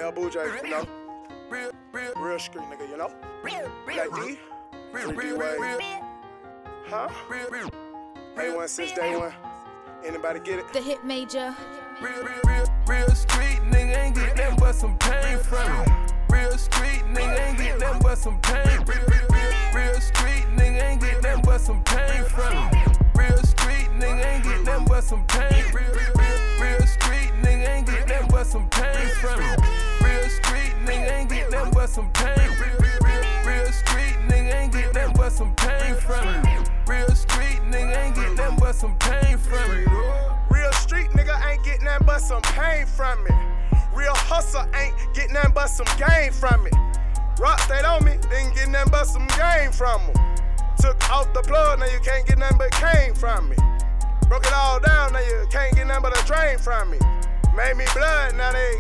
Boo J, you know. Real street nigga, you know. Like D, 3D Wave. Huh? A1 since day one. Anybody get it? The hit major. Real street nigga ain't get nothing but some pain from it. Real street nigga ain't get nothing but some pain. Real street nigga ain't get nothing but some pain from it. Real street nigga ain't get nothing but some pain. Real street nigga ain't get nothing but some pain from it. Real street nigga ain't get nothing but some pain. Real street nigga ain't get nothing but some pain from it. Real street nigga ain't get nothing but some pain from it. Real street nigga ain't getting nothing but some pain from it. Real hustle ain't getting nothing but some gain from it. Rock stayed on me, didn't get nothing but some gain from them. Took off the plug, now you can't get nothing but cane from me. Broke it all down, now you can't get nothing but a drain from me. Made me blood, now they